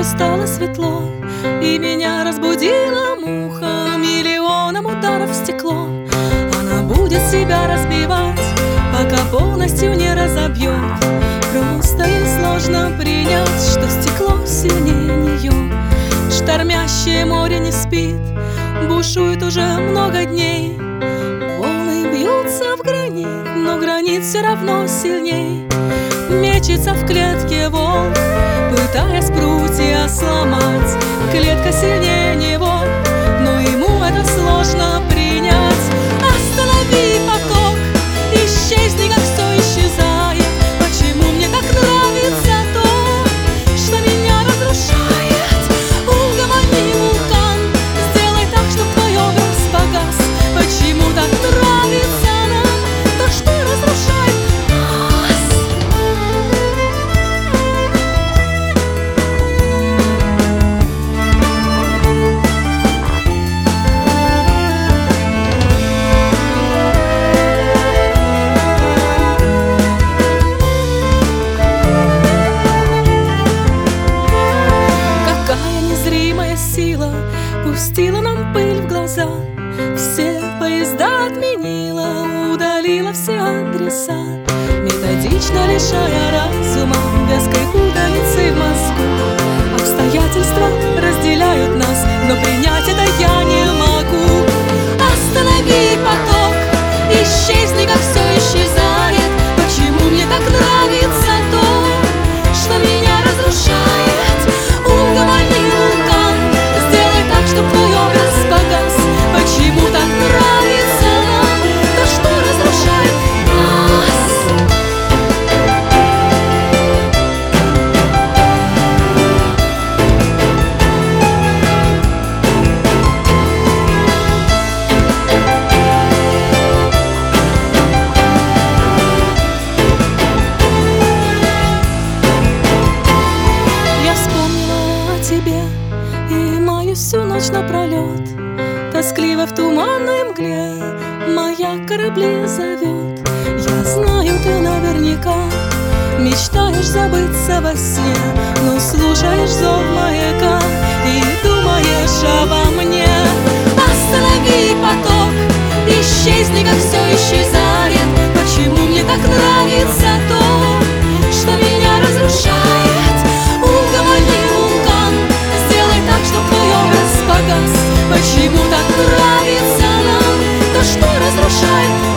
стало светло, и меня разбудила муха миллионом ударов в стекло. Она будет себя разбивать, пока полностью не разобьет. Просто ей сложно принять, что стекло сильнее нее. Штормящее море не спит, бушует уже много дней. Волны бьются в гранит, но гранит все равно сильней. Мечется в клетке волк, пытаясь прутья сломать. Клетка сильнее него, но ему это сложно принять. Останови поток, исчезни, как все исчезает. Почему мне так нравится то, что меня разрушает? Угомони вулкан, сделай так, чтоб твой образ погас. Почему так нравится нам то, что разрушает нас? Сила пустила нам пыль в глаза, все поезда отменила, удалила все адреса, методично лишая разума вязкой путаницы в мозгу. Обстоятельства разделяют нас, но принять это я не могу. Останови поток, исчезни, как все исчезает. Почему мне так нравится то, что меня разрушает? Угомони вулкан, чтоб твой образ погас. Почему так нравится нам то, что разрушает нас? Я вспомнила о тебе и маюсь всю ночь напролет. Тоскливо в туманной мгле моя корабли зовет. Я знаю, ты наверняка мечтаешь забыться во сне, но слушаешь зов маяка и думаешь обо мне. Останови поток, исчезни, как все исчезает. Почему мне так нравится то, что меня разрушает? Угомони вулкан, сделай так, чтоб твой образ погас. Почему так нравится нам то, что разрушает